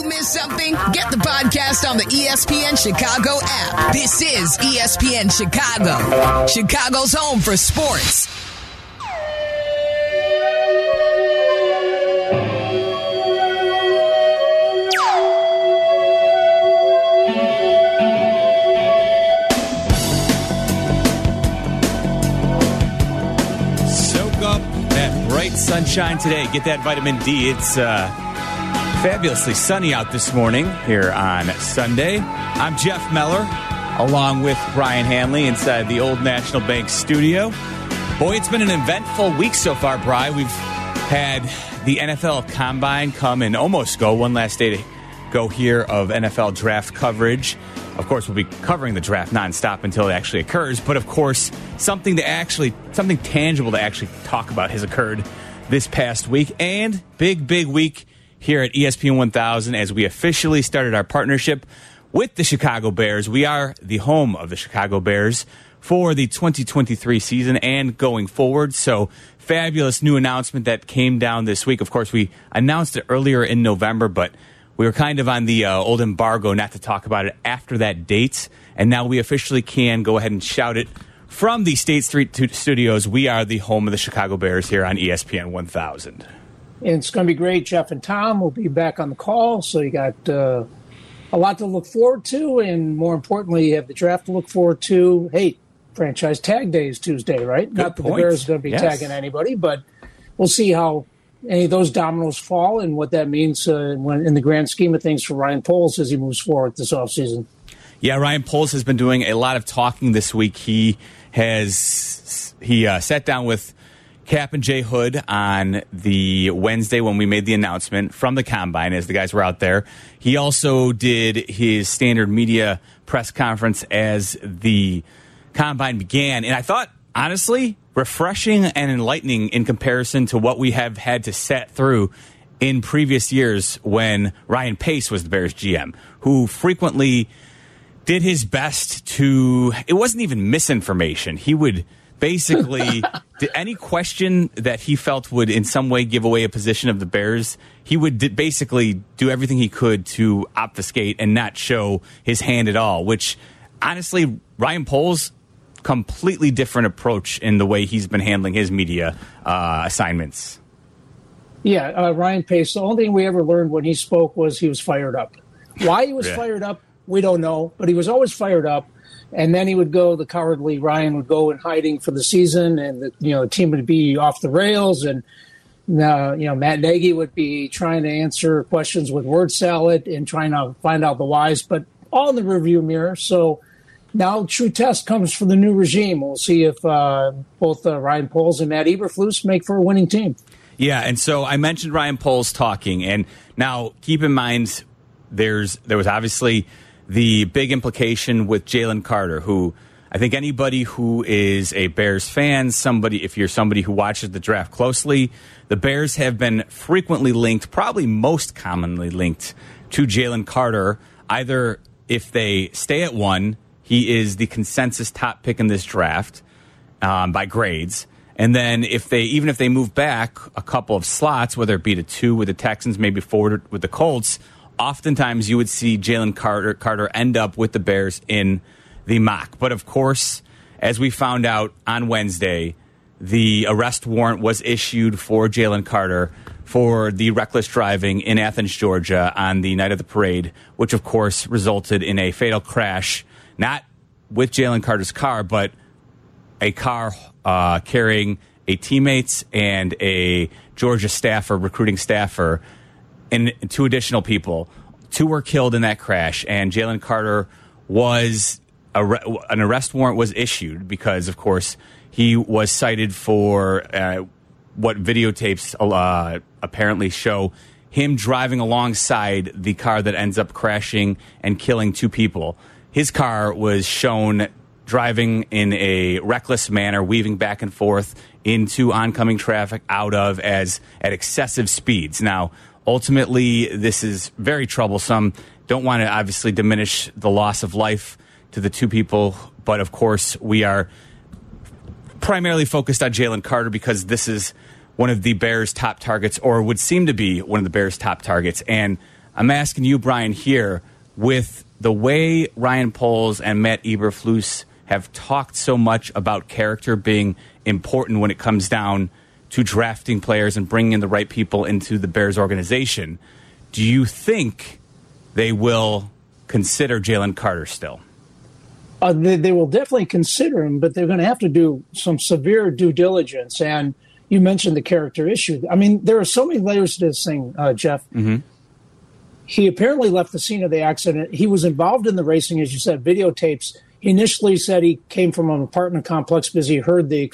miss something? Get the podcast on the ESPN Chicago app. This is ESPN Chicago, Chicago's home for sports. Soak up that bright sunshine today. Get that vitamin D. It's fabulously sunny out this morning here on Sunday. I'm Jeff Meller, along with Brian Hanley inside the Old National Bank studio. Boy, it's been an eventful week so far, Bri. We've had the NFL Combine come and almost go. One last day to go here of NFL draft coverage. Of course, we'll be covering the draft nonstop until it actually occurs. But, of course, something tangible to actually talk about has occurred this past week. And big week here at ESPN 1000 as we officially started our partnership with the Chicago Bears. We are the home of the Chicago Bears for the 2023 season and going forward. So fabulous new announcement that came down this week. Of course, we announced it earlier in November, but we were kind of on the old embargo not to talk about it after that date. And now we officially can go ahead and shout it from the State Street studios. We are the home of the Chicago Bears here on ESPN 1000. And it's going to be great. Jeff and Tom will be back on the call, so you got a lot to look forward to, and more importantly, you have the draft to look forward to. Hey, franchise tag day is Tuesday, right? Good Not that point. the Bears are going to be tagging anybody, but we'll see how any of those dominoes fall and what that means in the grand scheme of things for Ryan Poles as he moves forward this offseason. Yeah, Ryan Poles has been doing a lot of talking this week. He sat down with Cap and Jay Hood on the Wednesday when we made the announcement from the Combine as the guys were out there. He also did his standard media press conference as the Combine began. And I thought, honestly, refreshing and enlightening in comparison to what we have had to set through in previous years when Ryan Pace was the Bears GM, who frequently did his best to, it wasn't even misinformation. He would basically, any question that he felt would in some way give away a position of the Bears, he would basically do everything he could to obfuscate and not show his hand at all, which honestly, Ryan Poles, completely different approach in the way he's been handling his media assignments. Yeah, Ryan Pace, the only thing we ever learned when he spoke was he was fired up. Why he was fired up, we don't know, but he was always fired up. And then he would go, the cowardly Ryan would go in hiding for the season, and the team would be off the rails, and Matt Nagy would be trying to answer questions with word salad and trying to find out the whys, but all in the rearview mirror. So now true test comes for the new regime. We'll see if both Ryan Poles and Matt Eberflus make for a winning team. Yeah, and so I mentioned Ryan Poles talking, and now keep in mind there was obviously the big implication with Jalen Carter, who I think anybody who is a Bears fan, if you're somebody who watches the draft closely, the Bears have been frequently linked, probably most commonly linked to Jalen Carter. Either if they stay at 1, he is the consensus top pick in this draft by grades. And then if they move back a couple of slots, whether it be to 2 with the Texans, maybe forward with the Colts, oftentimes you would see Jalen Carter end up with the Bears in the mock. But, of course, as we found out on Wednesday, the arrest warrant was issued for Jalen Carter for the reckless driving in Athens, Georgia on the night of the parade, which, of course, resulted in a fatal crash, not with Jalen Carter's car, but a car carrying a teammates and a Georgia recruiting staffer, and 2 additional people. 2 were killed in that crash, and Jalen Carter an arrest warrant was issued because, of course, he was cited for what videotapes apparently show him driving alongside the car that ends up crashing and killing 2 people. His car was shown driving in a reckless manner, weaving back and forth into oncoming traffic at excessive speeds. Now, ultimately, this is very troublesome. Don't want to obviously diminish the loss of life to the 2 people, but of course we are primarily focused on Jalen Carter because this is one of the Bears' top targets, or would seem to be one of the Bears' top targets. And I'm asking you, Brian, here, with the way Ryan Poles and Matt Eberflus have talked so much about character being important when it comes down to drafting players and bringing in the right people into the Bears organization, do you think they will consider Jalen Carter still? They will definitely consider him, but they're going to have to do some severe due diligence. And you mentioned the character issue. I mean, there are so many layers to this thing, Jeff. Mm-hmm. He apparently left the scene of the accident. He was involved in the racing, as you said, videotapes. He initially said he came from an apartment complex because he heard the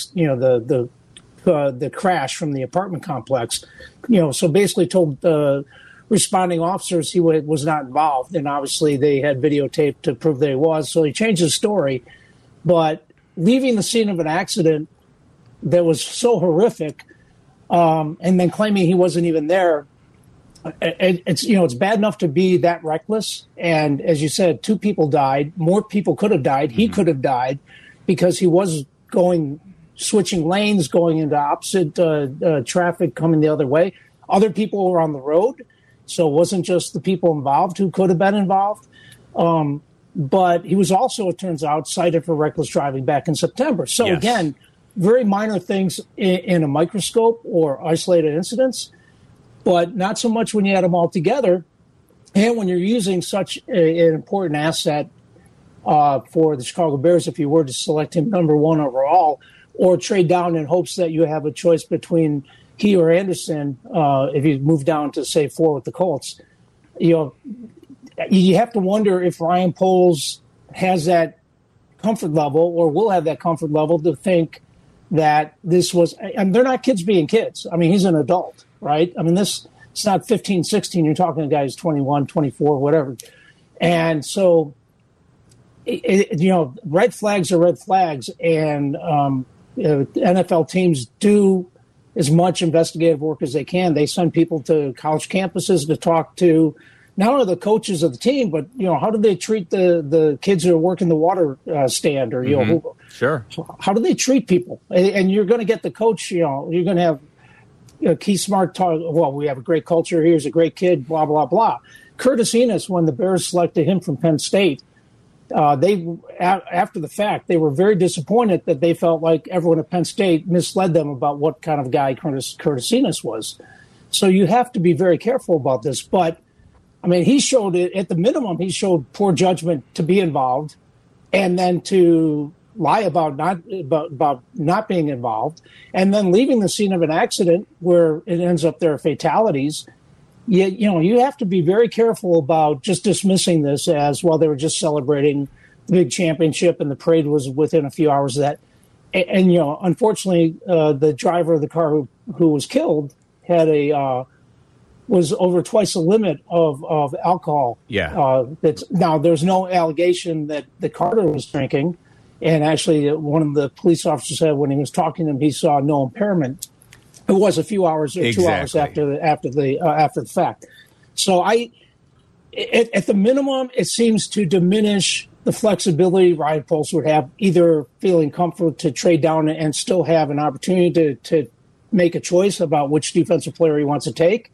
crash from the apartment complex. So basically told responding officers he was not involved, and obviously they had videotape to prove that he was. So he changed his story, but leaving the scene of an accident that was so horrific, and then claiming he wasn't even there. It's bad enough to be that reckless. And as you said, 2 people died. More people could have died. He could have died because he was switching lanes, going into opposite traffic, coming the other way. Other people were on the road. So it wasn't just the people involved who could have been involved. But he was also, it turns out, cited for reckless driving back in September. So again, very minor things in a microscope or isolated incidents, but not so much when you add them all together. And when you're using such an important asset for the Chicago Bears, if you were to select him number 1 overall, or trade down in hopes that you have a choice between he or Anderson, if you move down to, say, 4 with the Colts, you have to wonder if Ryan Poles has that comfort level or will have that comfort level to think that this was – and they're not kids being kids. I mean, he's an adult, right? I mean, it's not 15, 16. You're talking to guys 21, 24, whatever. And so, red flags are red flags, and NFL teams do – as much investigative work as they can. They send people to college campuses to talk to not only the coaches of the team, but how do they treat the kids who are working the water stand, or sure, how do they treat people? And you're going to get the coach. You're going to have Keith Smart talk. Well, we have a great culture. Here's a great kid. Blah blah blah. Curtis Enos, when the Bears selected him from Penn State, after the fact, they were very disappointed that they felt like everyone at Penn State misled them about what kind of guy Curtis Enos was. So you have to be very careful about this. But, I mean, he showed it, at the minimum, he showed poor judgment to be involved and then to lie about not being involved, and then leaving the scene of an accident where it ends up there are fatalities. You have to be very careful about just dismissing this as, well, they were just celebrating the big championship and the parade was within a few hours of that. And unfortunately, the driver of the car who was killed had was over twice the limit of alcohol. Yeah. Now, there's no allegation that the Carter was drinking. And actually, one of the police officers said when he was talking to him, he saw no impairment. It was a few hours or 2 hours after the fact. So at the minimum, it seems to diminish the flexibility Ryan Poles would have, either feeling comfortable to trade down and still have an opportunity to make a choice about which defensive player he wants to take.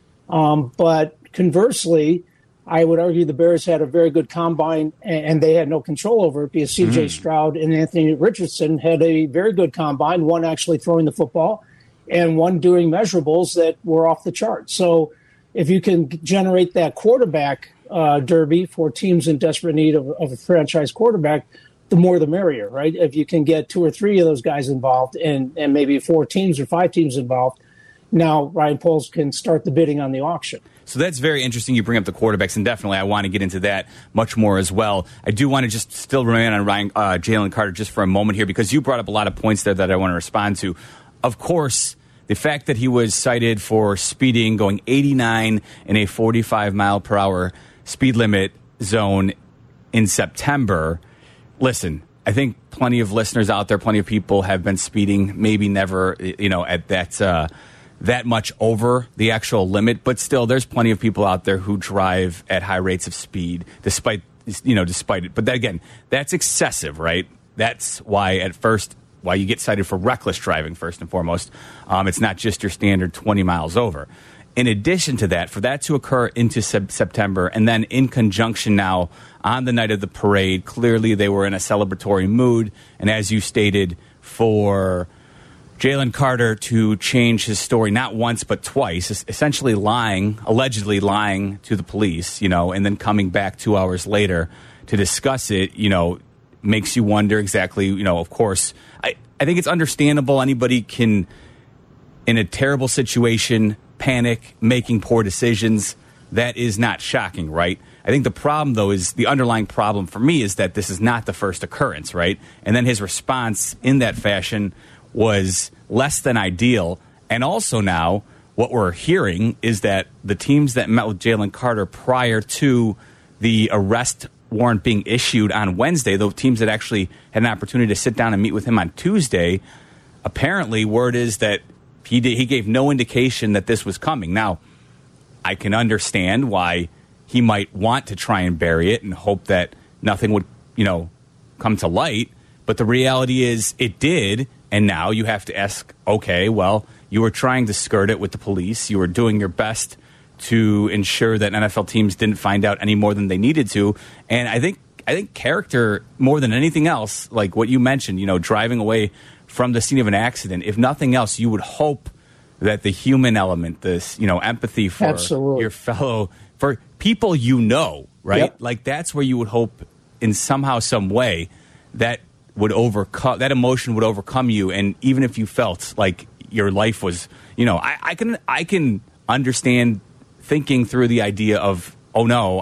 But conversely, I would argue the Bears had a very good combine and they had no control over it, because C.J. Stroud and Anthony Richardson had a very good combine, one actually throwing the football and one doing measurables that were off the chart. So if you can generate that quarterback derby for teams in desperate need of a franchise quarterback, the more the merrier, right? If you can get 2 or 3 of those guys involved and maybe 4 teams or 5 teams involved, now Ryan Poles can start the bidding on the auction. So that's very interesting. You bring up the quarterbacks, and definitely I want to get into that much more as well. I do want to just still remain on Jalen Carter just for a moment here, because you brought up a lot of points there that I want to respond to. Of course, the fact that he was cited for speeding, going 89 in a 45-mile-per-hour speed limit zone in September. Listen, I think plenty of listeners out there, plenty of people have been speeding, maybe never, at that much over the actual limit, but still there's plenty of people out there who drive at high rates of speed despite it. But again, that's excessive, right? That's why you get cited for reckless driving first and foremost. It's not just your standard 20 miles over. in addition to that, for that to occur into September, and then in conjunction now on the night of the parade, clearly they were in a celebratory mood. And as you stated, for Jalen Carter to change his story not once but twice, essentially allegedly lying to the police, and then coming back 2 hours later to discuss it, makes you wonder exactly, of course, I think it's understandable. Anybody can, in a terrible situation, panic, making poor decisions. That is not shocking, right? I think the problem, though, is the underlying problem for me is that this is not the first occurrence, right? And then his response in that fashion was less than ideal. And also now what we're hearing is that the teams that met with Jalen Carter prior to the arrest warrant being issued on Wednesday, those teams that actually had an opportunity to sit down and meet with him on Tuesday, apparently word is that he gave no indication that this was coming. Now, I can understand why he might want to try and bury it and hope that nothing would, come to light. But the reality is it did. And now you have to ask, okay, well, you were trying to skirt it with the police. You were doing your best to ensure that NFL teams didn't find out any more than they needed to. And I think character, more than anything else, like what you mentioned, driving away from the scene of an accident, if nothing else, you would hope that the human element, this, empathy for Absolutely. Your fellow, for people right? Yep. Like that's where you would hope in somehow, some way that would overcome, that emotion would overcome you. And even if you felt like your life was, I can understand thinking through the idea of, oh no,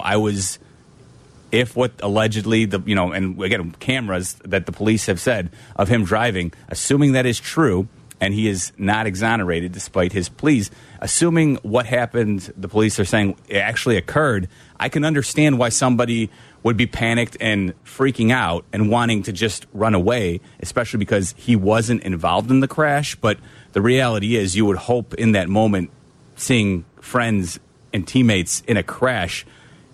if what allegedly and again, cameras that the police have said of him driving, assuming that is true, and he is not exonerated despite his pleas, assuming what happened, the police are saying it actually occurred, I can understand why somebody would be panicked and freaking out and wanting to just run away, especially because he wasn't involved in the crash. But the reality is you would hope in that moment, seeing friends and teammates in a crash,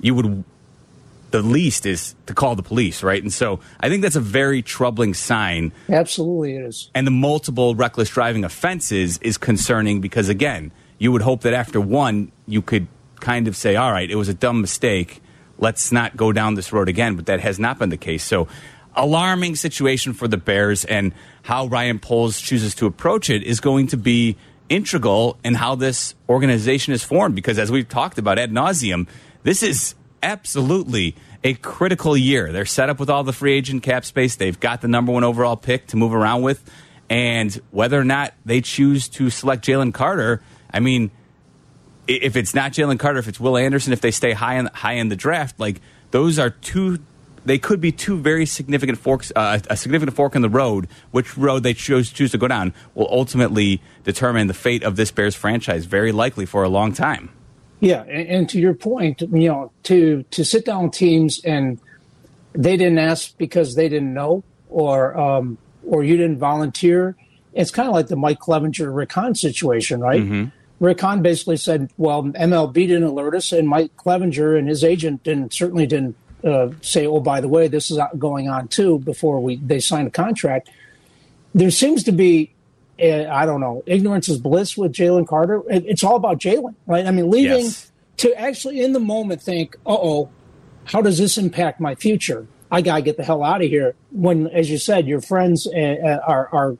the least is to call the police, right? And so I think that's a very troubling sign. Absolutely it is. And the multiple reckless driving offenses is concerning because, again, you would hope that after one, you could kind of say, all right, it was a dumb mistake. Let's not go down this road again. But that has not been the case. So alarming situation for the Bears, and how Ryan Poles chooses to approach it is going to be integral in how this organization is formed. Because as we've talked about ad nauseum, this is absolutely a critical year. They're set up with all the free agent cap space. They've got the number 1 overall pick to move around with. And whether or not they choose to select Jalen Carter, I mean, if it's not Jalen Carter, if it's Will Anderson, if they stay high in the draft, like those are they could be two very significant forks, a significant fork in the road. Which road they choose to go down will ultimately determine the fate of this Bears franchise, very likely for a long time. Yeah, and to your point, to sit down teams and they didn't ask because they didn't know, or you didn't volunteer. It's kind of like the Mike Clevenger, Rick Hahn situation, right? Mm-hmm. Rick Hahn basically said, well, MLB didn't alert us, and Mike Clevenger and his agent certainly didn't say, oh, by the way, this is going on too, before they signed a contract. There seems to be, I don't know, ignorance is bliss with Jalen Carter. It's all about Jalen, right? I mean, leaving to actually in the moment think, how does this impact my future? I got to get the hell out of here. When, as you said, your friends are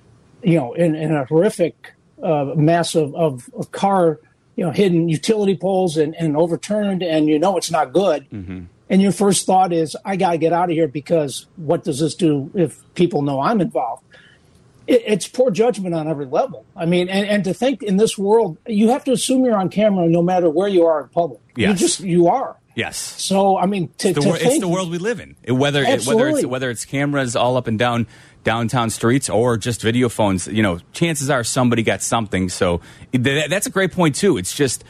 in a horrific mass of car, hidden utility poles and overturned, and it's not good. Mm-hmm. And your first thought is, I got to get out of here because what does this do if people know I'm involved? It's poor judgment on every level. I mean, and to think in this world, you have to assume you're on camera no matter where you are in public. Yes. You are. Yes. So, I mean, it's the world we live in. Whether it's cameras all up and down downtown streets or just video phones, chances are somebody got something. So that's a great point too. It's just,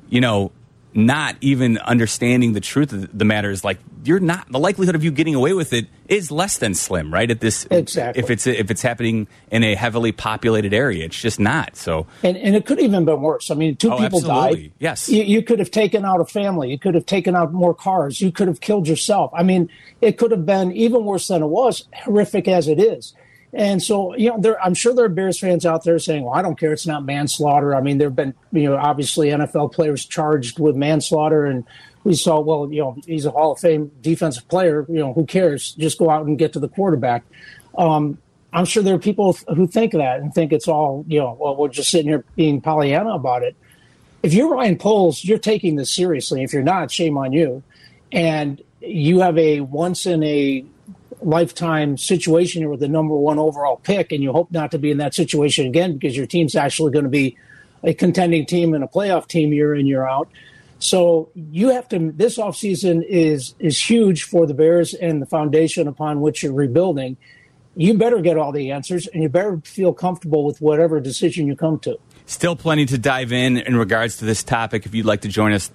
not even understanding the truth of the matter is like the likelihood of you getting away with it is less than slim, right? Exactly. If it's happening in a heavily populated area, it's just not. So and it could even been worse. I mean, two people absolutely. died. Yes, you could have taken out a family. You could have taken out more cars. You could have killed yourself. I mean, it could have been even worse than it was, horrific as it is. And so, I'm sure there are Bears fans out there saying, well, I don't care. It's not manslaughter. I mean, there have been, obviously NFL players charged with manslaughter. And we saw, well, he's a Hall of Fame defensive player. Who cares? Just go out and get to the quarterback. I'm sure there are people who think that and think it's all, well, we're just sitting here being Pollyanna about it. If you're Ryan Poles, you're taking this seriously. If you're not, shame on you. And you have a once-in-a-lifetime situation here with the number 1 overall pick, and you hope not to be in that situation again because your team's actually going to be a contending team and a playoff team year in, year out. So you have to – this offseason is huge for the Bears and the foundation upon which you're rebuilding. You better get all the answers, and you better feel comfortable with whatever decision you come to. Still plenty to dive in regards to this topic. If you'd like to join us,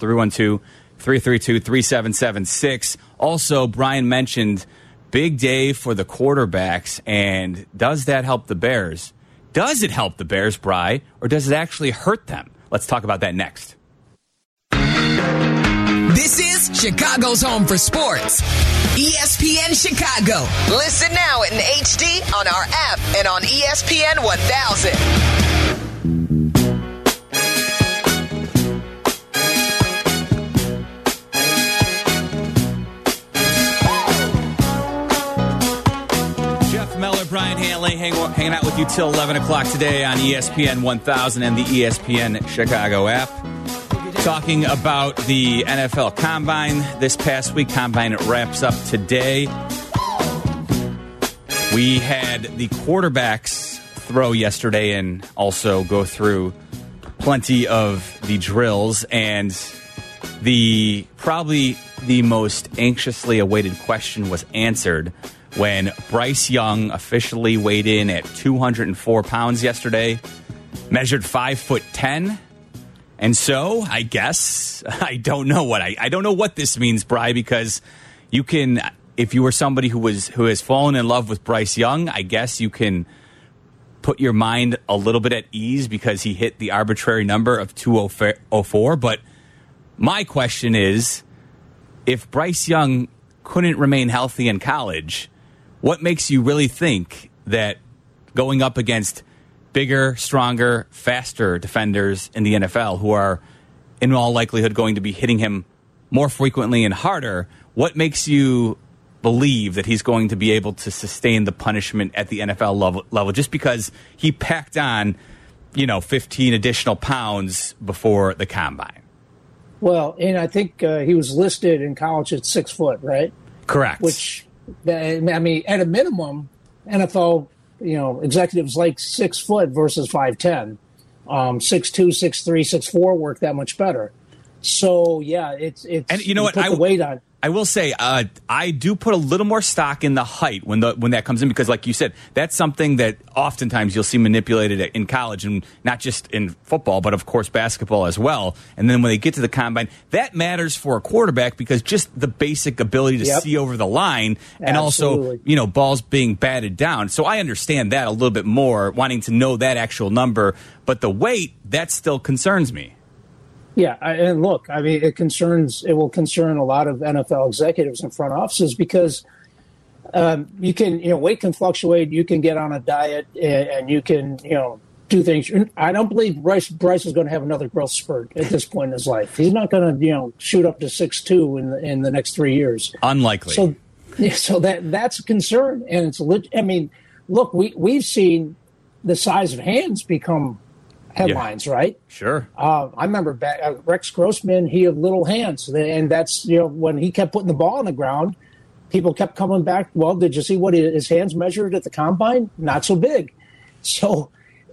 312-332-3776. Also, Brian mentioned big day for the quarterbacks, and does that help the Bears? Does it help the Bears, Bri, or does it actually hurt them? Let's talk about that next. This is Chicago's home for sports. ESPN Chicago. Listen now in HD on our app and on ESPN 1000. Brian Hanley hanging out with you till 11 o'clock today on ESPN 1000 and the ESPN Chicago app. Talking about the NFL Combine this past week. Combine wraps up today. We had the quarterbacks throw yesterday and also go through plenty of the drills. And probably the most anxiously awaited question was answered when Bryce Young officially weighed in at 204 pounds yesterday, measured 5'10". And so, I guess, I don't know what this means, Bri, because you can, if you were somebody who has fallen in love with Bryce Young, I guess you can put your mind a little bit at ease because he hit the arbitrary number of 204. But my question is, if Bryce Young couldn't remain healthy in college, what makes you really think that going up against bigger, stronger, faster defenders in the NFL who are in all likelihood going to be hitting him more frequently and harder, what makes you believe that he's going to be able to sustain the punishment at the NFL level just because he packed on, 15 additional pounds before the Combine? Well, and I think he was listed in college at 6 foot, right? Correct. Which, I mean, at a minimum, NFL, executives like 6 foot versus 5'10". 6'2", 6'3", 6'4" work that much better. So yeah, it's and you know what, put the weight on. I will say I do put a little more stock in the height when that comes in because, like you said, that's something that oftentimes you'll see manipulated in college and not just in football, but of course basketball as well. And then when they get to the Combine, that matters for a quarterback because just the basic ability to see over the line and also balls being batted down. So I understand that a little bit more, wanting to know that actual number, but the weight that still concerns me. Yeah, and look, I mean, it will concern a lot of NFL executives and front offices because you can, weight can fluctuate. You can get on a diet and you can, do things. I don't believe Bryce is going to have another growth spurt at this point in his life. He's not going to, shoot up to 6'2" in the next 3 years. Unlikely. So that's a concern, and it's I mean, look, we've seen the size of hands become headlines, right? Sure. I remember back, Rex Grossman, he had little hands. And that's, when he kept putting the ball on the ground, people kept coming back. Well, did you see what his hands measured at the Combine? Not so big. So,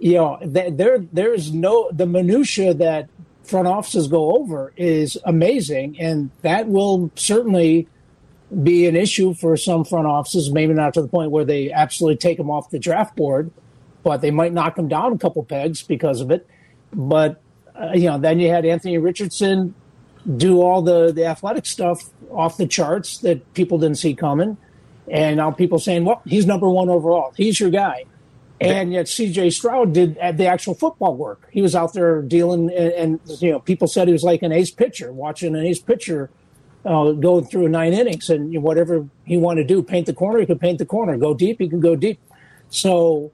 there's the minutia that front offices go over is amazing. And that will certainly be an issue for some front offices, maybe not to the point where they absolutely take them off the draft board, but they might knock him down a couple pegs because of it. But, then you had Anthony Richardson do all the athletic stuff off the charts that people didn't see coming. And now people saying, well, he's number 1 overall. He's your guy. And yet C.J. Stroud did the actual football work. He was out there dealing, and people said he was like an ace pitcher, watching an ace pitcher going through 9 innings. And whatever he wanted to do, paint the corner, he could paint the corner. Go deep, he could go deep. So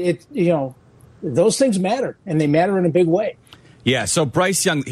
those things matter, and they matter in a big way. Yeah. So Bryce Young,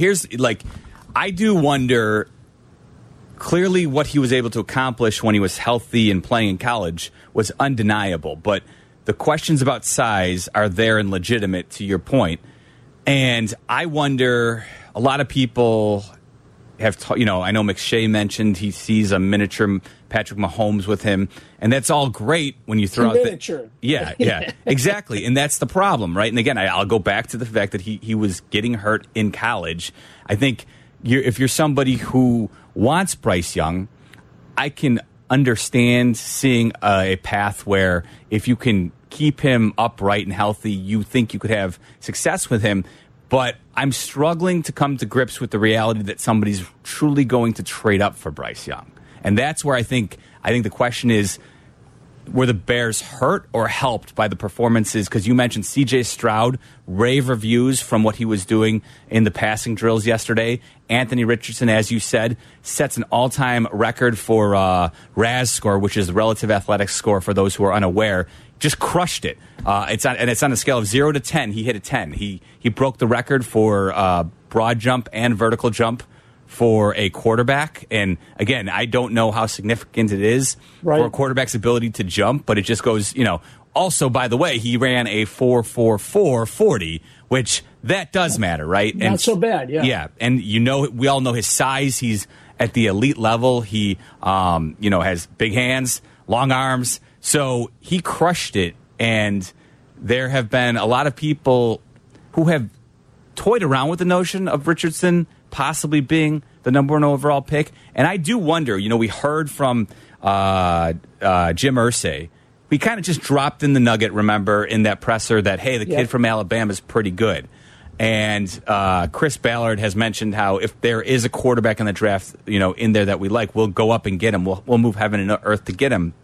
I do wonder. Clearly, what he was able to accomplish when he was healthy and playing in college was undeniable. But the questions about size are there and legitimate, to your point. And I wonder, a lot of people have, I know McShay mentioned he sees a miniature Patrick Mahomes with him, and that's all great when you throw out miniature. Yeah, exactly. And that's the problem, right? And again, I'll go back to the fact that he was getting hurt in college. I think if you're somebody who wants Bryce Young, I can understand seeing a path where if you can keep him upright and healthy, you think you could have success with him. But I'm struggling to come to grips with the reality that somebody's truly going to trade up for Bryce Young. And that's where I think the question is, were the Bears hurt or helped by the performances? Because you mentioned C.J. Stroud, rave reviews from what he was doing in the passing drills yesterday. Anthony Richardson, as you said, sets an all-time record for RAS score, which is the relative athletic score for those who are unaware. Just crushed it. It's on a scale of 0 to 10. He hit a 10. He broke the record for broad jump and vertical jump for a quarterback. And again, I don't know how significant it is for a quarterback's ability to jump, but it just goes, Also, by the way, he ran a 4.44 40, which that does matter, right? Not so bad, yeah. Yeah, and we all know his size. He's at the elite level. He, has big hands, long arms. So he crushed it, and there have been a lot of people who have toyed around with the notion of Richardson possibly being the number 1 overall pick. And I do wonder, we heard from Jim Irsay. We kind of just dropped in the nugget, remember, in that presser that, hey, the kid from Alabama is pretty good. And Chris Ballard has mentioned how if there is a quarterback in the draft, in there that we like, we'll go up and get him. We'll move heaven and earth to get him.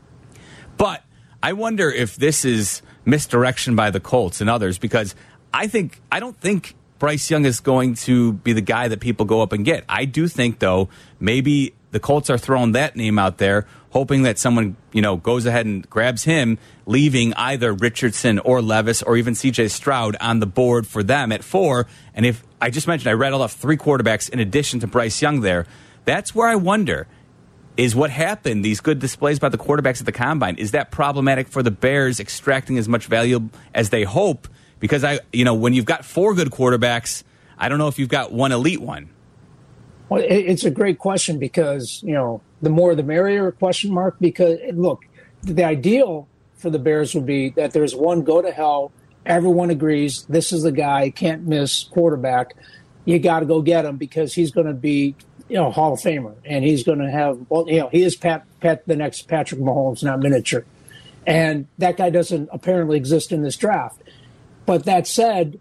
But I wonder if this is misdirection by the Colts and others, because I don't think Bryce Young is going to be the guy that people go up and get. I do think, though, maybe the Colts are throwing that name out there, hoping that someone, goes ahead and grabs him, leaving either Richardson or Levis or even C.J. Stroud on the board for them at 4. And if I just mentioned, I rattled off 3 quarterbacks in addition to Bryce Young there. That's where I wonder, is what happened, these good displays by the quarterbacks at the Combine, is that problematic for the Bears extracting as much value as they hope? Because when you've got 4 good quarterbacks, I don't know if you've got one elite one. Well, it's a great question because, the more the merrier, question mark, because, look, the ideal for the Bears would be that there's one go-to-hell, everyone agrees, this is the guy, can't miss quarterback. You got to go get him because he's going to be, Hall of Famer, and he's going to have, he is Pat the next Patrick Mahomes, not miniature. And that guy doesn't apparently exist in this draft. But that said,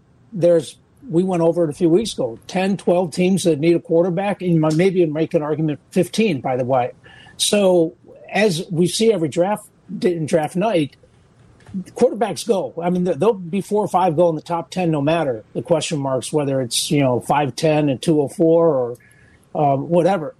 we went over it a few weeks ago, 10, 12 teams that need a quarterback, and maybe make an argument 15, by the way. So as we see every draft night, quarterbacks go. I mean, there'll be 4 or 5 go in the top 10 no matter the question marks, whether it's, 5'10" and 204 or whatever.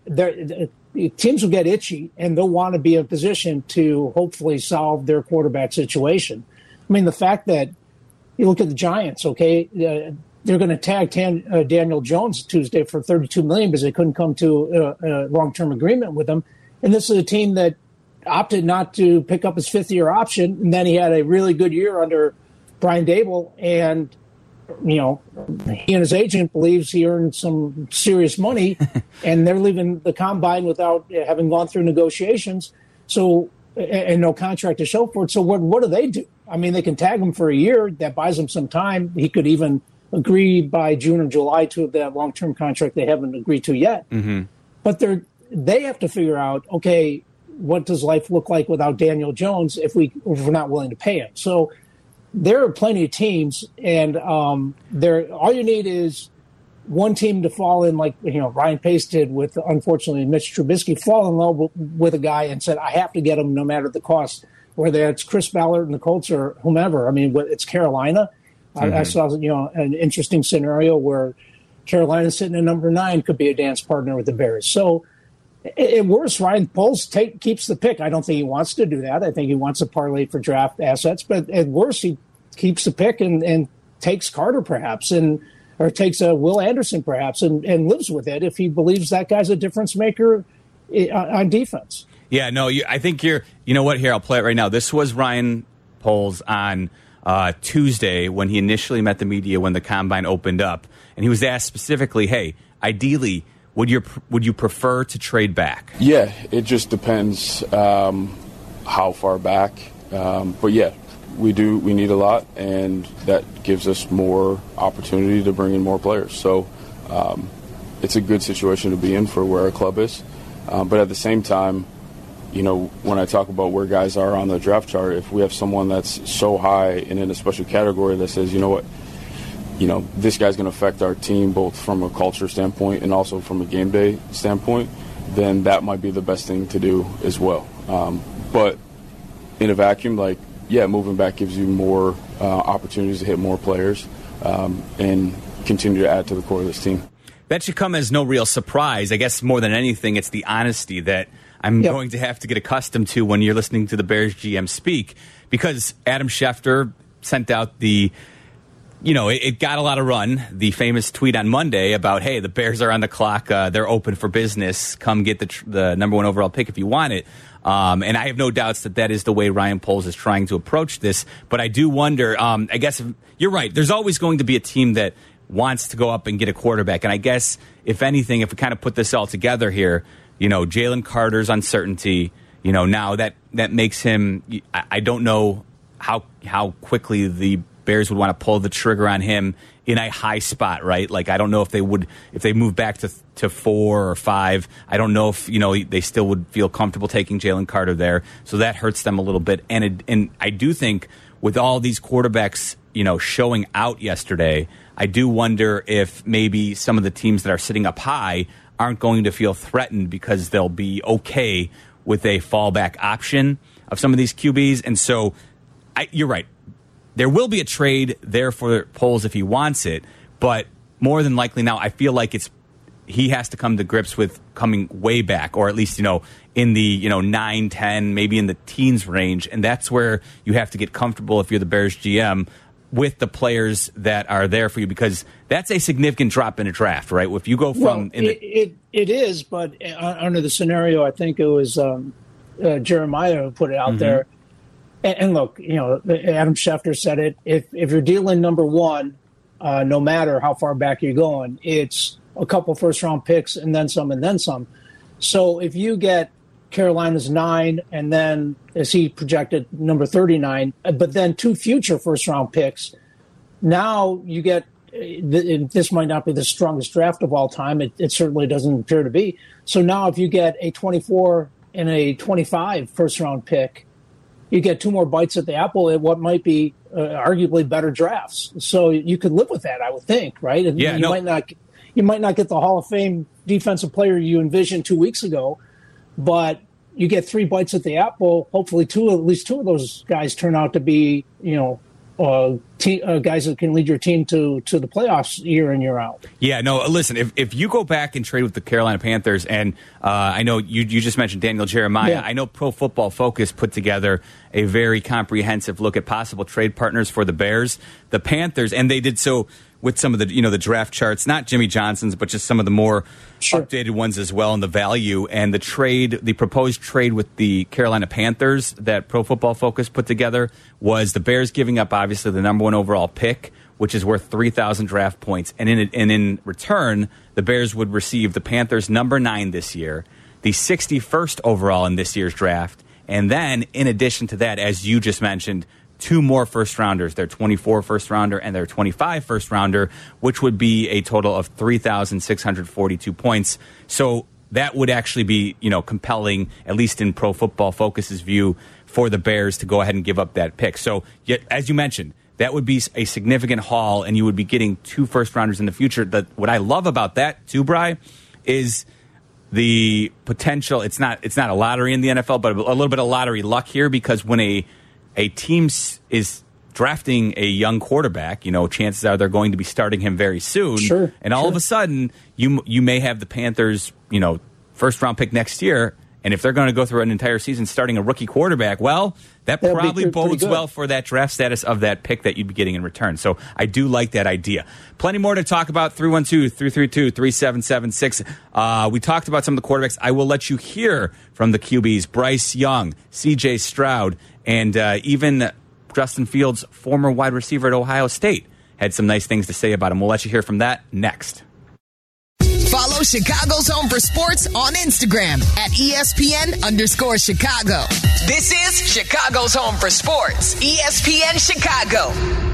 Teams will get itchy, and they'll want to be in a position to hopefully solve their quarterback situation. I mean, the fact that you look at the Giants, okay, they're going to tag Daniel Jones Tuesday for $32 million because they couldn't come to a long-term agreement with him. And this is a team that opted not to pick up his 5th-year option, and then he had a really good year under Brian Daboll, and he and his agent believes he earned some serious money, and they're leaving the Combine without having gone through negotiations, and no contract to show for it. So what do they do? I mean, they can tag him for a year. That buys him some time. He could even agree by June or July to that long-term contract they haven't agreed to yet. Mm-hmm. But they have to figure out, okay, what does life look like without Daniel Jones if we're not willing to pay him? So there are plenty of teams, and all you need is one team to fall in, like Ryan Pace did with, unfortunately, Mitch Trubisky, fall in love with a guy and said, I have to get him no matter the cost, whether it's Chris Ballard and the Colts or whomever. I mean, it's Carolina. Mm-hmm. I saw an interesting scenario where Carolina sitting at number 9 could be a dance partner with the Bears. So At worst, Ryan Poles keeps the pick. I don't think he wants to do that. I think he wants to parlay for draft assets. But at worst, he keeps the pick and takes Carter perhaps, or takes Will Anderson perhaps, and lives with it if he believes that guy's a difference maker on defense. Yeah, no, I think you know what? Here, I'll play it right now. This was Ryan Poles on Tuesday when he initially met the media when the combine opened up. And he was asked specifically, hey, ideally, would you prefer to trade back? Yeah, it just depends how far back. But yeah, we need a lot, and that gives us more opportunity to bring in more players. So it's a good situation to be in for where our club is. But at the same time, you know, when I talk about where guys are on the draft chart, if we have someone that's so high and in a special category that says, you know what, you know, this guy's going to affect our team both from a culture standpoint and also from a game day standpoint, then that might be the best thing to do as well. But in a vacuum, like, yeah, moving back gives you more opportunities to hit more players and continue to add to the core of this team. That should come as no real surprise. I guess more than anything, it's the honesty that I'm going to have to get accustomed to when you're listening to the Bears GM speak, because Adam Schefter sent out the, you know, it got a lot of run, the famous tweet on Monday about, hey, the Bears are on the clock. They're open for business. Come get the number one overall pick if you want it. And I have no doubts that is the way Ryan Poles is trying to approach this. But I do wonder, I guess you're right. There's always going to be a team that wants to go up and get a quarterback. And I guess, if anything, if we kind of put this all together here, you know, Jalen Carter's uncertainty, you know, now that makes him, I don't know how quickly the Bears would want to pull the trigger on him in a high spot, right? Like, I don't know if they move back to 4 or 5. I don't know if, you know, they still would feel comfortable taking Jalen Carter there. So that hurts them a little bit. And I do think with all these quarterbacks, you know, showing out yesterday, I do wonder if maybe some of the teams that are sitting up high aren't going to feel threatened because they'll be okay with a fallback option of some of these QBs. And so you're right. There will be a trade there for Poles if he wants it, but more than likely now I feel like he has to come to grips with coming way back, or at least, you know, in the, you know, 9, 10, maybe in the teens range. And that's where you have to get comfortable if you're the Bears GM with the players that are there for you, because that's a significant drop in a draft, right? If you go from... it is, but under the scenario, I think it was Jeremiah who put it out there. And look, you know, Adam Schefter said it. If you're dealing number one, no matter how far back you're going, it's a couple first-round picks and then some and then some. So if you get Carolina's 9 and then, as he projected, number 39, but then 2 future first-round picks, now you get this might not be the strongest draft of all time. It certainly doesn't appear to be. So now if you get a 24 and a 25 first-round pick, you get 2 more bites at the apple at what might be arguably better drafts. So you could live with that, I would think, right? Yeah, you might not get the Hall of Fame defensive player you envisioned 2 weeks ago, but you get 3 bites at the apple. Hopefully, at least 2 of those guys turn out to be, you know, guys that can lead your team to the playoffs year in, year out. Yeah, no, listen, if you go back and trade with the Carolina Panthers, and I know you just mentioned Daniel Jeremiah, yeah. I know Pro Football Focus put together a very comprehensive look at possible trade partners for the Bears. The Panthers, and they did so with some of the, you know, the draft charts, not Jimmy Johnson's, but just some of the more updated ones as well, and the value and the proposed trade with the Carolina Panthers that Pro Football Focus put together was the Bears giving up obviously the number 1 overall pick, which is worth 3,000 draft points, and in return, the Bears would receive the Panthers number 9 this year, the 61st overall in this year's draft, and then in addition to that, as you just mentioned, 2 more first-rounders, their 24 first-rounder and their 25 first-rounder, which would be a total of 3,642 points. So that would actually be, you know, compelling, at least in Pro Football Focus's view, for the Bears to go ahead and give up that pick. So, as you mentioned, that would be a significant haul, and you would be getting 2 first-rounders in the future. What I love about that, too, Bri, is the potential. It's not a lottery in the NFL, but a little bit of lottery luck here, because when a team is drafting a young quarterback, you know, chances are they're going to be starting him very soon. Sure, and all of a sudden, you may have the Panthers, you know, first-round pick next year. And if they're going to go through an entire season starting a rookie quarterback, well, that'll probably bodes well for that draft status of that pick that you'd be getting in return. So I do like that idea. Plenty more to talk about. 312-332-3776. We talked about some of the quarterbacks. I will let you hear from the QBs, Bryce Young, C.J. Stroud, and even Justin Fields, former wide receiver at Ohio State, had some nice things to say about him. We'll let you hear from that next. Follow Chicago's Home for Sports on Instagram at ESPN_Chicago. This is Chicago's Home for Sports, ESPN Chicago.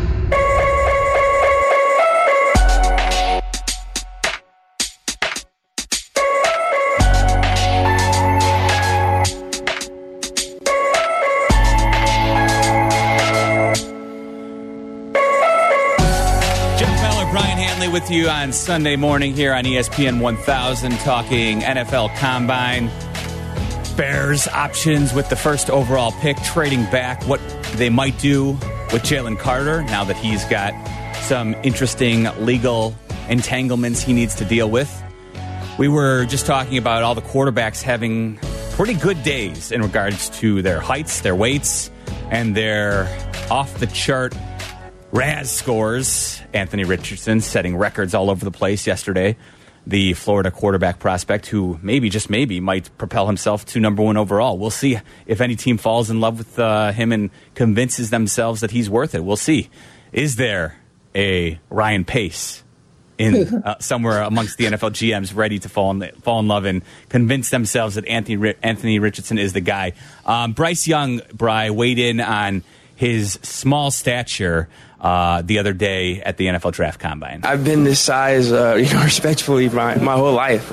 With you on Sunday morning here on ESPN 1000, talking NFL Combine, Bears options with the first overall pick, trading back, what they might do with Jalen Carter now that he's got some interesting legal entanglements he needs to deal with. We were just talking about all the quarterbacks having pretty good days in regards to their heights, their weights, and their off-the-chart RAS scores. Anthony Richardson setting records all over the place yesterday. The Florida quarterback prospect who maybe, just maybe, might propel himself to number one overall. We'll see if any team falls in love with him and convinces themselves that he's worth it. We'll see. Is there a Ryan Pace in somewhere amongst the NFL GMs ready to fall in love and convince themselves that Anthony Richardson is the guy? Bryce Young, Bry, weighed in on his small stature the other day at the NFL Draft Combine. I've been this size, respectfully my whole life.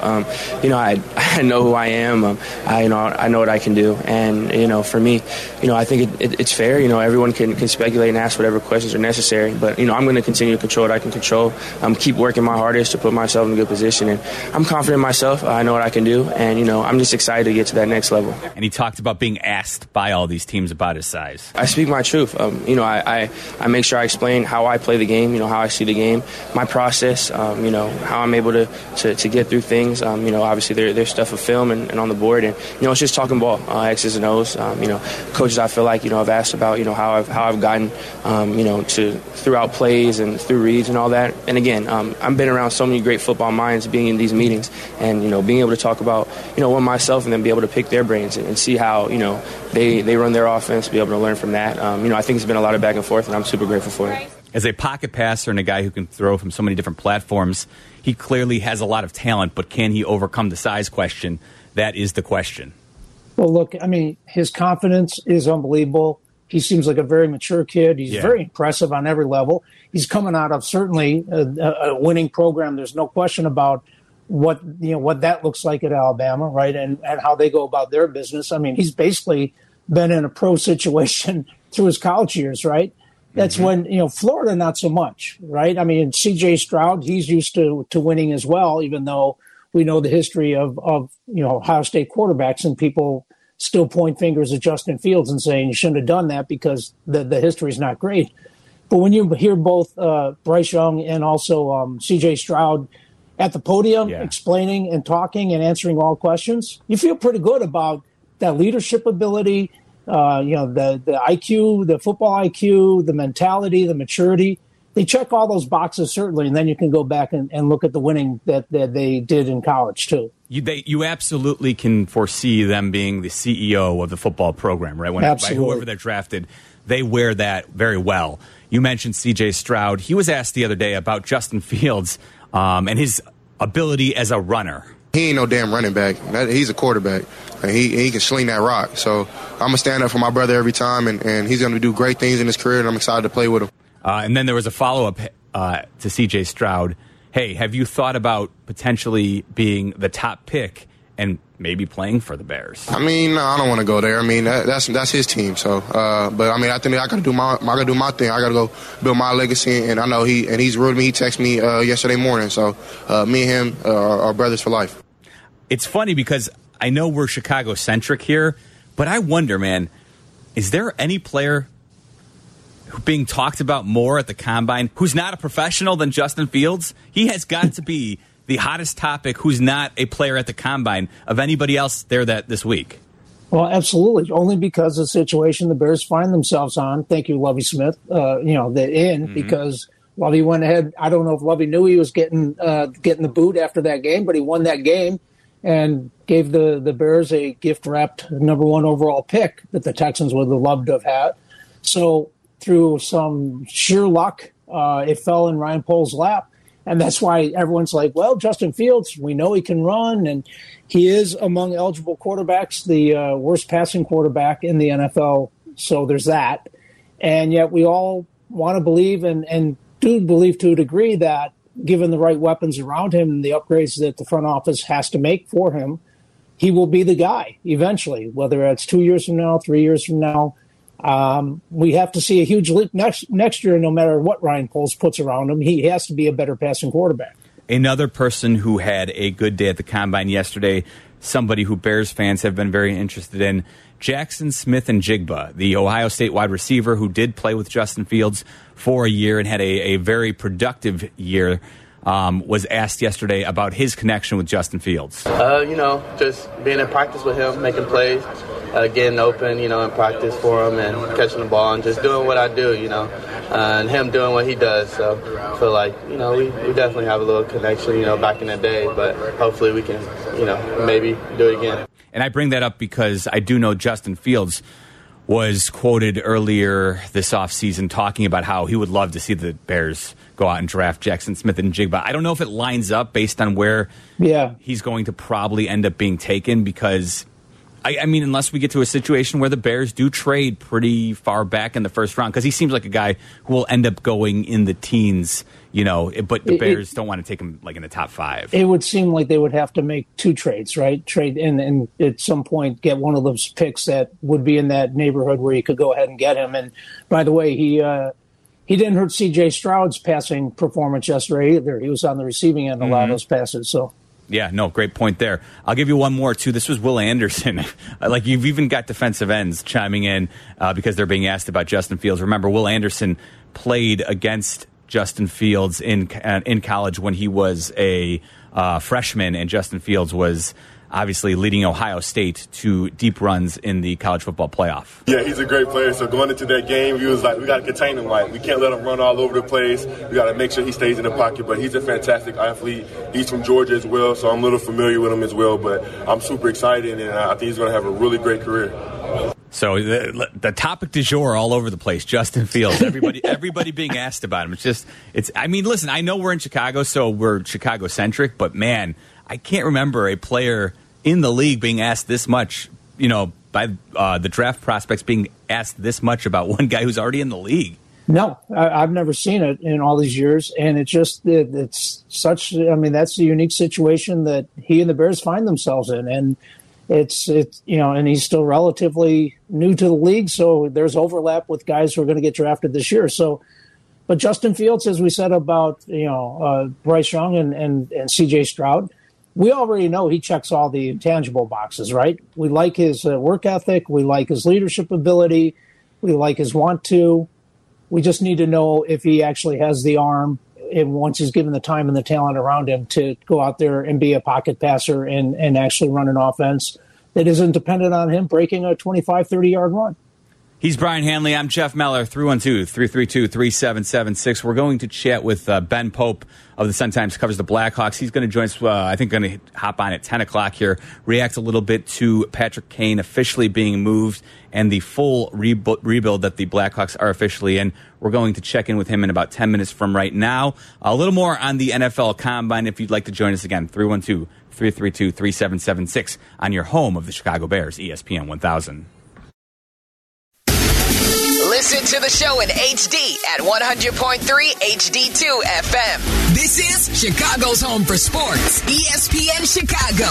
I know who I am. I know what I can do, and for me, I think it's fair. Everyone can speculate and ask whatever questions are necessary, but I'm going to continue to control what I can control. Keep working my hardest to put myself in a good position, and I'm confident in myself. I know what I can do, and I'm just excited to get to that next level. And he talked about being asked by all these teams about his size. I speak my truth. I make sure I explain how I play the game, how I see the game, my process, how I'm able to get through things. Obviously there's stuff of film and on the board, and it's just talking ball, X's and O's. Coaches I feel like have asked about how I've gotten to throughout plays and through reads and all that. And again, I've been around so many great football minds being in these meetings, and being able to talk about one myself and then be able to pick their brains and see how they run their offense, be able to learn from that. I think it's been a lot of back and forth, and I'm super grateful for it. As a pocket passer and a guy who can throw from so many different platforms, he clearly has a lot of talent, but can he overcome the size question? That is the question. Well, look, his confidence is unbelievable. He seems like a very mature kid. He's very impressive on every level. He's coming out of certainly a winning program. There's no question about what that looks like at Alabama, right? And how they go about their business. He's basically been in a pro situation through his college years, right? That's when, Florida, not so much, right? C.J. Stroud, he's used to winning as well, even though we know the history of Ohio State quarterbacks, and people still point fingers at Justin Fields and saying you shouldn't have done that because the history is not great. But when you hear both Bryce Young and also C.J. Stroud at the podium explaining and talking and answering all questions, you feel pretty good about that leadership ability, the IQ, the football IQ, the mentality, the maturity. They check all those boxes, certainly, and then you can go back and look at the winning that they did in college, too. You absolutely can foresee them being the CEO of the football program, right? By whoever they're drafted, they wear that very well. You mentioned C.J. Stroud. He was asked the other day about Justin Fields and his ability as a runner. He ain't no damn running back. He's a quarterback. And he can sling that rock. So I'm going to stand up for my brother every time, and he's going to do great things in his career, and I'm excited to play with him. And then there was a follow-up to C.J. Stroud. Hey, have you thought about potentially being the top pick and maybe playing for the Bears? No, I don't want to go there. That's his team. So, but I think I got to do my thing. I got to go build my legacy, and I know he's rude to me. He texted me yesterday morning. So, me and him are brothers for life. It's funny because I know we're Chicago-centric here, but I wonder, man, is there any player being talked about more at the Combine who's not a professional than Justin Fields? He has got to be the hottest topic who's not a player at the Combine of anybody else there this week. Well, absolutely. Only because of the situation the Bears find themselves on. Thank you, Lovie Smith. Because Lovie went ahead. I don't know if Lovie knew he was getting the boot after that game, but he won that game and gave the Bears a gift-wrapped number 1 overall pick that the Texans would have loved to have had. So through some sheer luck, it fell in Ryan Poles' lap. And that's why everyone's like, well, Justin Fields, we know he can run, and he is among eligible quarterbacks, the worst passing quarterback in the NFL. So there's that. And yet we all want to believe and do believe to a degree that given the right weapons around him and the upgrades that the front office has to make for him, he will be the guy eventually, whether it's 2 years from now, 3 years from now. We have to see a huge leap next year, no matter what Ryan Poles puts around him. He has to be a better passing quarterback. Another person who had a good day at the Combine yesterday, somebody who Bears fans have been very interested in, Jackson Smith-Njigba, the Ohio State wide receiver who did play with Justin Fields for a year and had a very productive year, was asked yesterday about his connection with Justin Fields. Just being in practice with him, making plays, getting open, in practice for him and catching the ball and just doing what I do, and him doing what he does. So I feel like, we definitely have a little connection, back in the day, but hopefully we can, maybe do it again. And I bring that up because I do know Justin Fields was quoted earlier this offseason talking about how he would love to see the Bears go out and draft Jackson Smith-Njigba. I don't know if it lines up based on where he's going to probably end up being taken because, I mean, unless we get to a situation where the Bears do trade pretty far back in the first round, because he seems like a guy who will end up going in the teens, but the Bears don't want to take him like in the top 5. It would seem like they would have to make 2 trades, right? Trade and at some point get one of those picks that would be in that neighborhood where you could go ahead and get him. And by the way, he didn't hurt C.J. Stroud's passing performance yesterday either. He was on the receiving end of a lot of those passes, so. Yeah, no, great point there. I'll give you one more, too. This was Will Anderson. You've even got defensive ends chiming in because they're being asked about Justin Fields. Remember, Will Anderson played against Justin Fields in college when he was a freshman, and Justin Fields was obviously leading Ohio State to deep runs in the college football playoff. Yeah, he's a great player. So going into that game, he was like, we got to contain him. We can't let him run all over the place. We got to make sure he stays in the pocket. But he's a fantastic athlete. He's from Georgia as well, so I'm a little familiar with him as well. But I'm super excited, and I think he's going to have a really great career. So the topic du jour all over the place, Justin Fields. Everybody being asked about him. I mean, listen, I know we're in Chicago, so we're Chicago-centric, but man, I can't remember a player in the league being asked this much, by the draft prospects being asked this much about one guy who's already in the league. No, I've never seen it in all these years, and it's such. I mean, that's the unique situation that he and the Bears find themselves in, and it's and he's still relatively new to the league, so there's overlap with guys who are going to get drafted this year. So, but Justin Fields, as we said about Bryce Young and C.J. Stroud. We already know he checks all the intangible boxes, right? We like his work ethic. We like his leadership ability. We like his want to. We just need to know if he actually has the arm, and once he's given the time and the talent around him, to go out there and be a pocket passer and actually run an offense that isn't dependent on him breaking a 25, 30-yard run. He's Brian Hanley. I'm Jeff Meller, 312-332-3776. We're going to chat with Ben Pope of the Sun-Times, covers the Blackhawks. He's going to join us, I think, going to hop on at 10 o'clock here, react a little bit to Patrick Kane officially being moved and the full rebuild that the Blackhawks are officially in. We're going to check in with him in about 10 minutes from right now. A little more on the NFL Combine if you'd like to join us again, 312-332-3776 on your home of the Chicago Bears, ESPN 1000. Listen to the show in HD at 100.3 HD2 FM. This is Chicago's home for sports, ESPN Chicago.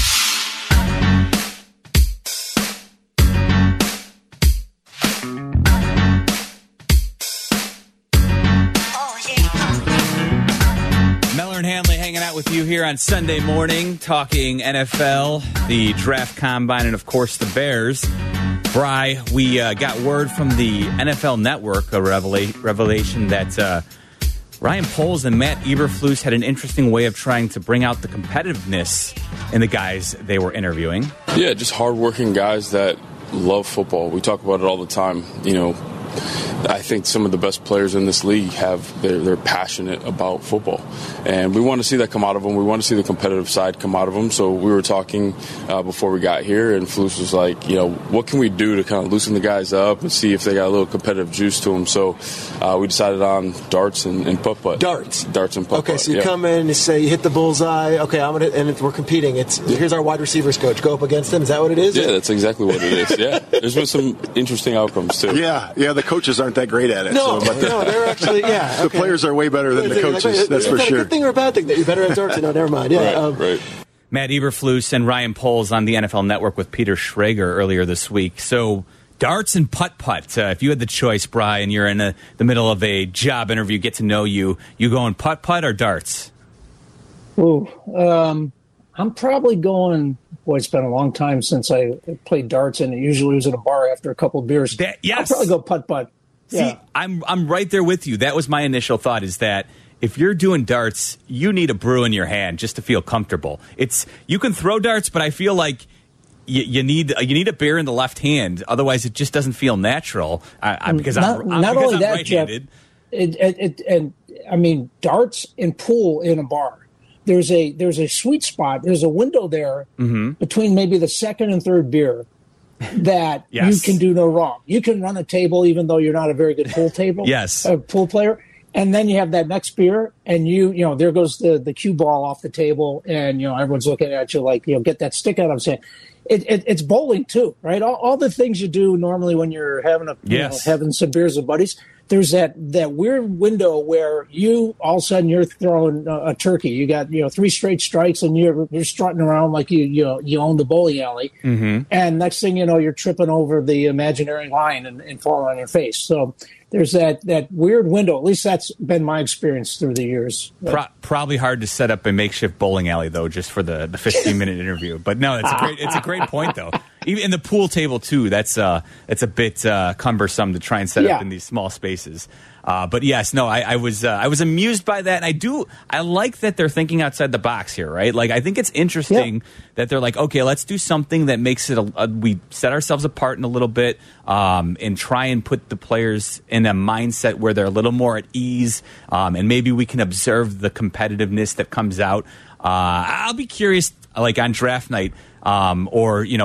Meller and Hanley hanging out with you here on Sunday morning, talking NFL, the draft combine, and of course the Bears. Bri, we got word from the NFL Network, a revelation that Ryan Poles and Matt Eberflus had an interesting way of trying to bring out the competitiveness in the guys they were interviewing. Yeah, just hardworking guys that love football. We talk about it all the time. I think some of the best players in this league they're passionate about football, and we want to see that come out of them. We want to see the competitive side come out of them. So we were talking before we got here, and Flus was like, what can we do to kind of loosen the guys up and see if they got a little competitive juice to them? So we decided on darts and putt-putt. Darts and putt-putt. Okay, so you come in and you say you hit the bullseye. Okay, and we're competing. Here's our wide receivers coach. Go up against them. Is that what it is? Yeah, that's exactly what it is. Yeah, there's been some interesting outcomes too. Yeah. The coaches aren't that great at it. No, they're actually, yeah. The players are way better than the coaches, that's for sure. Is that a good thing or a bad thing that you're better at darts? No, never mind. Yeah, right. Matt Eberflus and Ryan Poles on the NFL Network with Peter Schrager earlier this week. So darts and putt-putt. If you had the choice, Brian, you're in the middle of a job interview, get to know you going putt-putt or darts? Ooh, I'm probably going... Boy, it's been a long time since I played darts, and it usually was in a bar after a couple of beers. Yes. I'll probably go putt-putt. Yeah. See, I'm right there with you. That was my initial thought, is that if you're doing darts, you need a brew in your hand just to feel comfortable. You can throw darts, but I feel like you need a beer in the left hand. Otherwise, it just doesn't feel natural. Because I'm right-handed. Jeff, darts and pool in a bar. There's a sweet spot. There's a window there between maybe the second and third beer that you can do no wrong. You can run a table even though you're not a very good pool pool player. And then you have that next beer, and there goes the cue ball off the table, and everyone's looking at you like, get that stick out. I'm saying it's bowling too, right? All the things you do normally when you're having having some beers with buddies. There's that weird window where you all of a sudden you're throwing a turkey. You got 3 straight strikes and you're strutting around like you own the bowling alley. Mm-hmm. And next thing you know, you're tripping over the imaginary line and falling on your face. So there's that weird window. At least that's been my experience through the years. Probably hard to set up a makeshift bowling alley though, just for the 15-minute interview. But no, it's a great point though. Even in the pool table too, that's a bit cumbersome to try and set up in these small spaces. But yes, no, I was amused by that, and I like that they're thinking outside the box here, right? Like, I think it's interesting that they're like, okay, let's do something that makes it we set ourselves apart in a little bit, and try and put the players in a mindset where they're a little more at ease, and maybe we can observe the competitiveness that comes out. I'll be curious, like on draft night, or in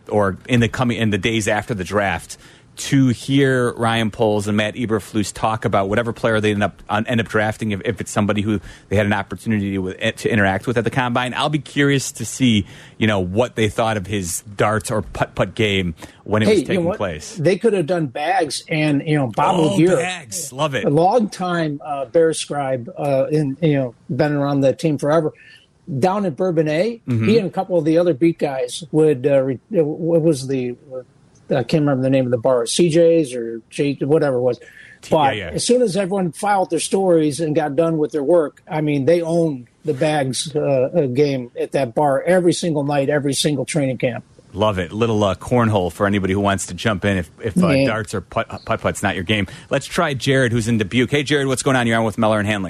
the days after the draft, to hear Ryan Poles and Matt Eberflus talk about whatever player they end up drafting, if it's somebody who they had an opportunity to interact with at the combine. I'll be curious to see, what they thought of his darts or putt-putt game when it was taking place. They could have done Bags and, Bob Laguerre. Bags. Love it. A long-time Bears scribe, been around the team forever. Down at Bourbonnais, he and a couple of the other beat guys would, what was I can't remember the name of the bar, CJ's or J, whatever it was. But as soon as everyone filed their stories and got done with their work, they owned the Bags game at that bar every single night, every single training camp. Love it. Little cornhole for anybody who wants to jump in if darts or putt-putt's not your game. Let's try Jared, who's in Dubuque. Hey, Jared, what's going on? You're on with Meller and Hanley.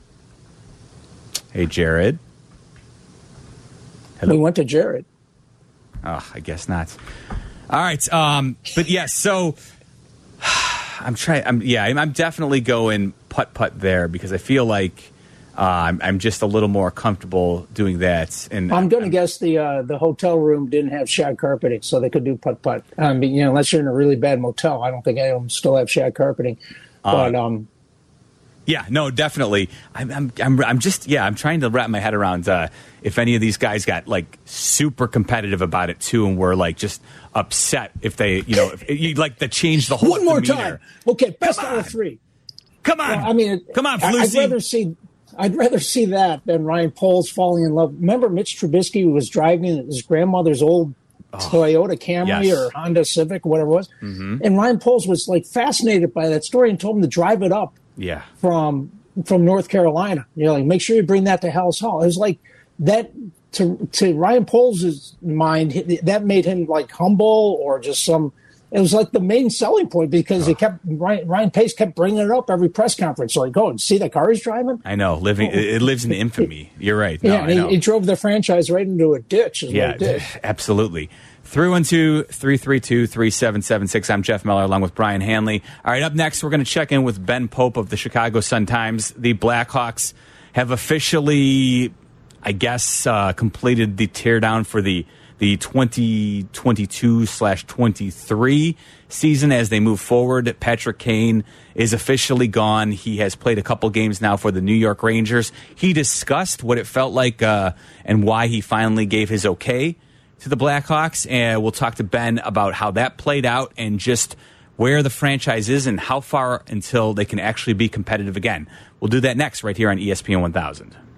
Hey, Jared. Hello. We went to Jared. Oh, I guess not. All right, but yes. So I'm definitely going putt-putt there because I feel like I'm just a little more comfortable doing that. And I'm going to guess the hotel room didn't have shag carpeting, so they could do putt-putt. Unless you're in a really bad motel, I don't think any of them still have shag carpeting. But yeah, no, definitely. I'm trying to wrap my head around if any of these guys got like super competitive about it too, and were like just upset if they, if you'd like to change the whole one more demeanor. Time. Okay, best out of 3. Come on, come on, Flusy. I'd rather see that than Ryan Poles falling in love. Remember Mitch Trubisky was driving his grandmother's old Toyota Camry or Honda Civic, whatever it was, and Ryan Poles was like fascinated by that story and told him to drive it up. Yeah, from North Carolina. Make sure you bring that to Hallis Hall. It was like that to Ryan Poles' mind. That made him like humble or just some It was like the main selling point because Ryan Pace kept bringing it up every press conference. Like, oh, see the car he's driving? I know. It lives in infamy. You're right. No, yeah, he drove the franchise right into a ditch. Yeah, absolutely. 312-332-3776. I'm Jeff Meller along with Brian Hanley. All right, up next, we're going to check in with Ben Pope of the Chicago Sun-Times. The Blackhawks have officially, I guess, completed the teardown for the 2022/23 season as they move forward. Patrick Kane is officially gone. He has played a couple games now for the New York Rangers. He discussed what it felt like and why he finally gave his okay to the Blackhawks, and we'll talk to Ben about how that played out and just where the franchise is and how far until they can actually be competitive again. We'll do that next right here on ESPN 1000.